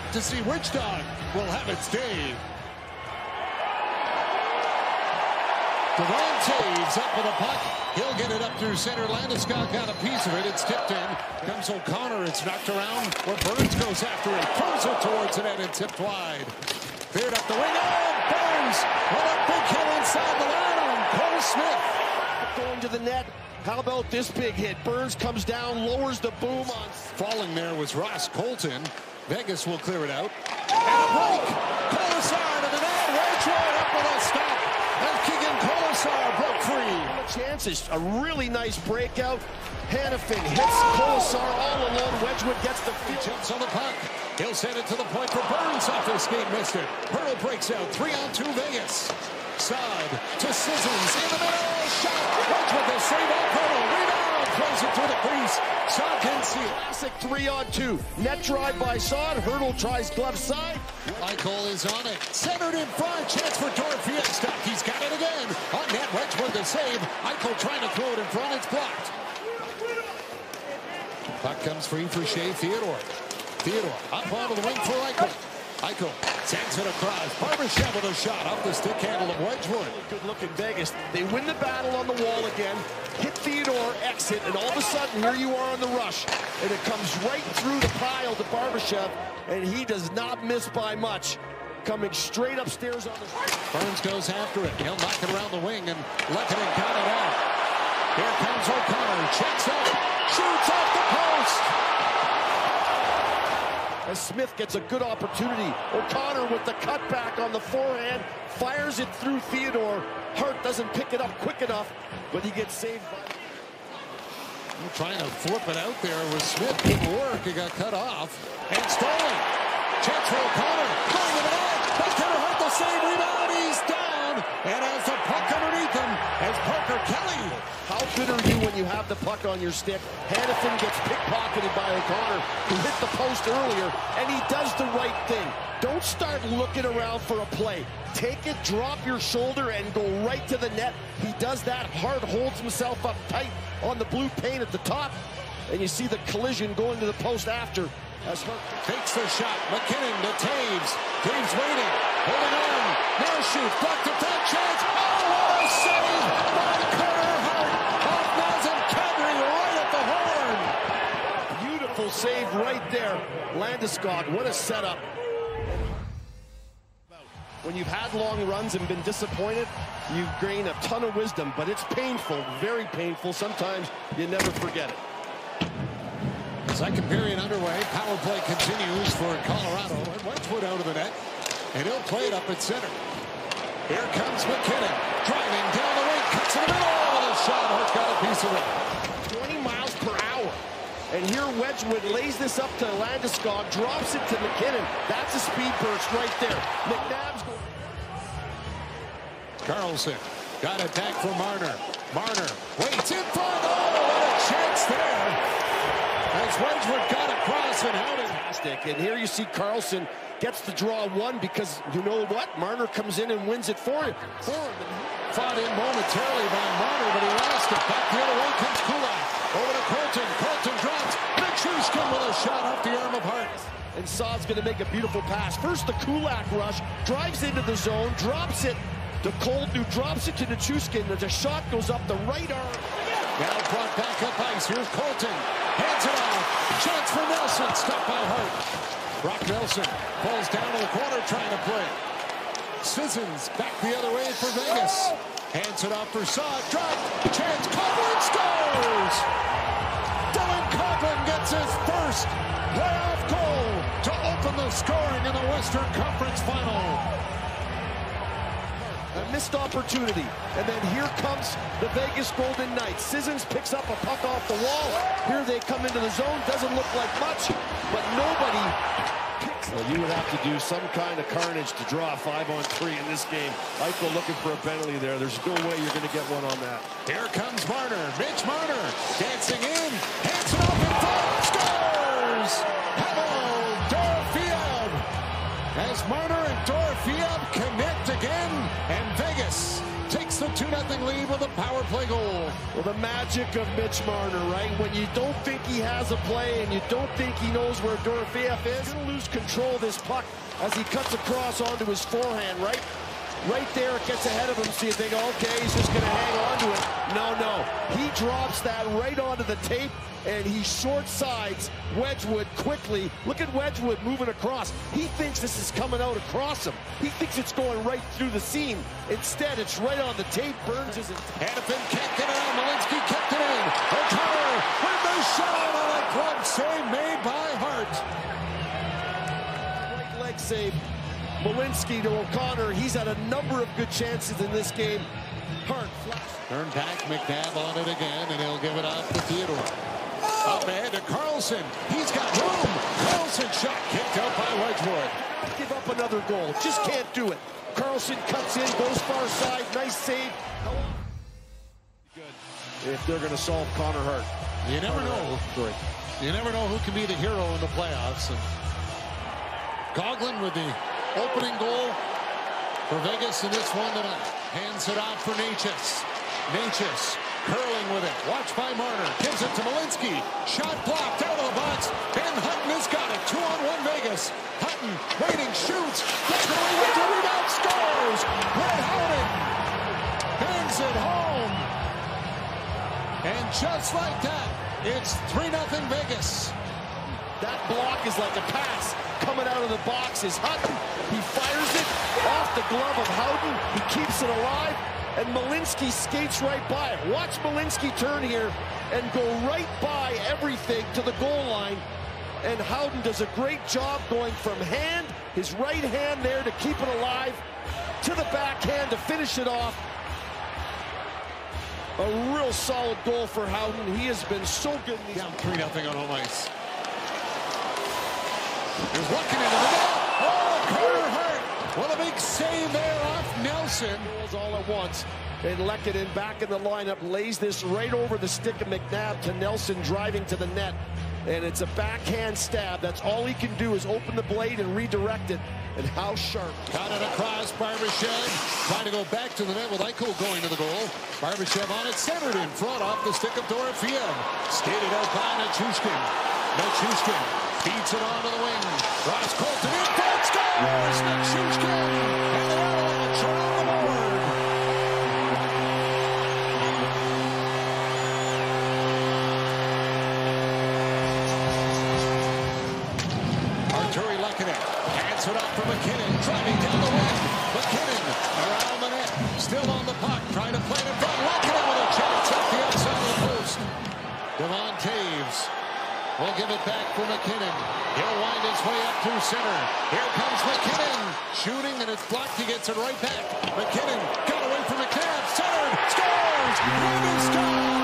to see which dog will have its day. Devon Toews up with a puck. He'll get it up through center. Landeskog got a piece of it. It's tipped in. Comes O'Connor. It's knocked around where Burns goes after it. Throws it towards the net and tipped wide. Cleared up the wing. Oh, Burns with a big hit inside the line on Cole Smith. Going to the net. How about this big hit? Burns comes down, lowers the boom on. Falling there was Ross Colton. Vegas will clear it out. And a break. Colasar to the net. Wedgewood up with a stop. And Keegan Colasar broke free. Chances. A really nice breakout. Hannafin hits Colasar all alone. Wedgewood gets the field. Jumps on the puck. He'll send it to the point for Burns. Off his skate, missed it. Hurdle breaks out. 3-on-2 Vegas. Side to Sissons in the middle. Shot. Wedgewood the save off hurdle. Rebound. Throws it through the crease. Saad can see it. Classic 3-on-2. Net drive by Saad. Hurdle tries glove side. Eichel is on it. Centered in front. Chance for Dorfield. Stop. He's got it again. On net. Wedgewood the save. Eichel trying to throw it in front. It's blocked. Puck comes free for Shea Theodore. Theodore up onto the wing for Eichel. Eichel sends it across. Barbashev with a shot off the stick handle of Wedgewood. Good look in Vegas. They win the battle on the wall again. Hit Theodore, exit, and all of a sudden here you are on the rush. And it comes right through the pile to Barbashev, and he does not miss by much. Coming straight upstairs on the... Burns goes after it. He'll knock it around the wing and Lehkonen got it off. Here comes O'Connor. Checks up. Shoots off the post. As Smith gets a good opportunity. O'Connor with the cutback on the forehand. Fires it through Theodore. Hart doesn't pick it up quick enough, but he gets saved by... Trying to flip it out there with Smith. Didn't work. It got cut off. And stolen. Chance for O'Connor. Going to the net. Backhander Hart the save. Rebound. He's down. And has the puck underneath him as Parker Kelly. How good are you when you have the puck on your stick? Hannafin gets pickpocketed by O'Connor, who hit the post earlier, and he does the right thing. Don't start looking around for a play. Take it, drop your shoulder, and go right to the net. He does that. Hart holds himself up tight on the blue paint at the top, and you see the collision going to the post after. As Hart takes the shot. McKinnon to Taves. Taves waiting. Holding on. Now shoots. Blocked the top chance. Oh, what a save by Carter Hart. Off Nazem Kadri right at the horn. Beautiful save right there. Landeskog, what a setup. When you've had long runs and been disappointed, you gain a ton of wisdom, but it's painful, very painful. Sometimes you never forget it. Second period underway. Power play continues for Colorado. And Wedgewood out of the net. And he'll play it up at center. Here comes McKinnon. Driving down the wing. Cuts in the middle. Oh, the shot. Hart's got a piece of it. 20 miles per hour. And here Wedgewood lays this up to Landeskog. Drops it to McKinnon. That's a speed burst right there. McNabb's going. Carlson got it back for Marner. Marner waits in front. Oh, what a chance there. As Wedgewood got across and out. And here you see Carlson gets the draw one because you know what? Marner comes in and wins it for him. Fought in momentarily by Marner, but he lost it. Back the other way comes Kulak. Over to Colton. Colton drops. Nichushkin with a shot off the arm of Hart. And Saad's going to make a beautiful pass. First the Kulak rush. Drives into the zone. Drops it to Colton, who drops it to Nichushkin. The shot goes up the right arm. Now brought back up ice. Here's Colton. Hands it off. Chance for Nelson. Stopped by Hart. Brock Nelson falls down to the corner trying to play. Sissons back the other way for Vegas. Hands it off for Saad. Dropped. Chance. Coughlin scores. Dylan Coughlin gets his first playoff goal to open the scoring in the Western Conference Final. A missed opportunity. And then here comes the Vegas Golden Knights. Sissons picks up a puck off the wall. Here they come into the zone. Doesn't look like much, but nobody picks. Well, you would have to do some kind of carnage to draw a 5-on-3 in this game. Eichel looking for a penalty there. There's no way you're going to get one on that. Here comes Marner. Mitch Marner dancing in. Hands it off in front. Scores! Pavel Dorofeev. As Marner and Dorofeev connect again, and Vegas takes the 2-0 lead with a power play goal. Well, the magic of Mitch Marner, right? When you don't think he has a play and you don't think he knows where Dorofeyev is, he's going to lose control of this puck as he cuts across onto his forehand, right? Right there, it gets ahead of him, so you think, okay, he's just going to hang on to it. No. He drops that right onto the tape, and he short sides Wedgwood quickly. Look at Wedgwood moving across. He thinks this is coming out across him. He thinks it's going right through the seam. Instead, it's right on the tape. Burns isn't. Hanifin can't get it on. Malinsky kept it in. O'Connor with the shot on a glove save made by Hart. Right leg save. Malinsky to O'Connor. He's had a number of good chances in this game. Hart flash. Turn back, McNabb on it again, and he'll give it off to Theodore. Up ahead to Carlson. He's got room. Carlson shot kicked out by Wedgwood. Give up another goal. Just can't do it. Carlson cuts in, goes far side. Nice save. Good. If they're going to solve Connor Hart. You never know. Good. You never know who can be the hero in the playoffs. And Coghlan with the opening goal for Vegas in this one tonight. Hands it off for Necas. Necas curling with it. Watched by Marner. Gives it to Malinsky. Shot blocked out of the box. Ben Hutton has got it. 2-on-1 Vegas. Hutton waiting, shoots. Gets it away with the rebound. Scores. Brett Howden bangs it home. And just like that, it's 3-0 Vegas. That block is like a pass. Coming out of the box is Hutton. He fires it off the glove of Howden. He keeps it alive, and Malinsky skates right by it. Watch Malinsky turn here and go right by everything to the goal line. And Howden does a great job going from hand, his right hand there to keep it alive, to the backhand to finish it off. A real solid goal for Howden. He has been so good. Down 3-0 on home ice. He's looking into the net. Oh, Carter Hart. What a big save there off Nelson. All at once. And Lehkonen back in the lineup lays this right over the stick of McNabb to Nelson driving to the net. And it's a backhand stab. That's all he can do is open the blade and redirect it. And how sharp. Got it across. Barbashev trying to go back to the net with Eichel going to the goal. Barbashev on it. Centered in front off the stick of Dorofeyev. Skated out by Nichushkin. Nichushkin feeds it onto the wing. Ross Colton in front. Scores! Nichushkin. And they're all trying the board. Arturi Lehkonen hands it off for McKinnon. Driving down the wing. McKinnon around the net. Still on the puck. Trying to play it in front. Lehkonen with a chance off the outside of the post. Devon Taves will give it back for McKinnon. He'll wind his way up through center. Here comes McKinnon. Shooting, and it's blocked. He gets it right back. McKinnon got away from McNabb. Centered. Scores! Landeskog!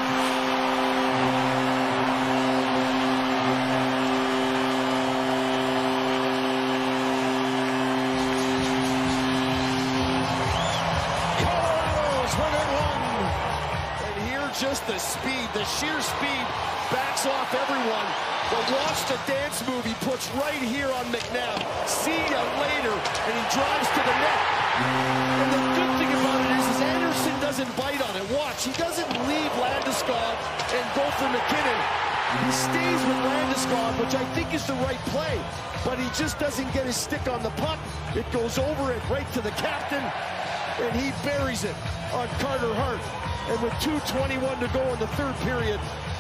Colorado's within one. And here just the speed, the sheer speed backs off everyone. But watch the dance move he puts right here on McNabb. See ya later, and he drives to the net. And the good thing about it is Anderson doesn't bite on it. Watch, he doesn't leave Landeskog and go for McKinnon. He stays with Landeskog, which I think is the right play. But he just doesn't get his stick on the puck. It goes over it right to the captain, and he buries it on Carter Hart. And with 2:21 to go in the third period,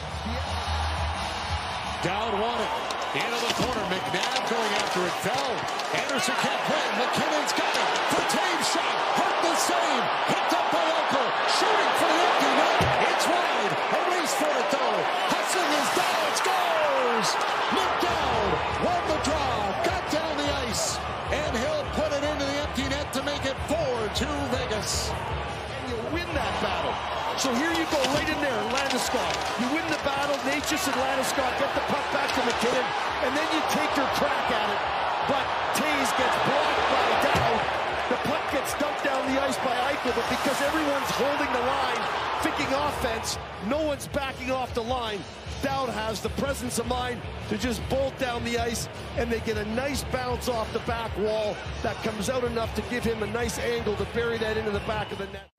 Dowd won it. Into the corner. McNabb going after it. Fell. Anderson can't play. McKinnon's got it. For Taves shot. Hurt the save. Picked up by Eichel. Shooting for the empty net. It's wide. A race for it though. Hustling is down. Scores. Nick Dowd won the draw. Got down the ice. And he'll put it into the empty net to make it 4-2 Vegas. And you win that battle. So here you go, right in there, Landeskog. You win the battle, Necas and Landeskog get the puck back to McKinnon, and then you take your crack at it. But Taves gets blocked by Dowd. The puck gets dumped down the ice by Eichel, but because everyone's holding the line, thinking offense, no one's backing off the line. Dowd has the presence of mind to just bolt down the ice, and they get a nice bounce off the back wall that comes out enough to give him a nice angle to bury that into the back of the net.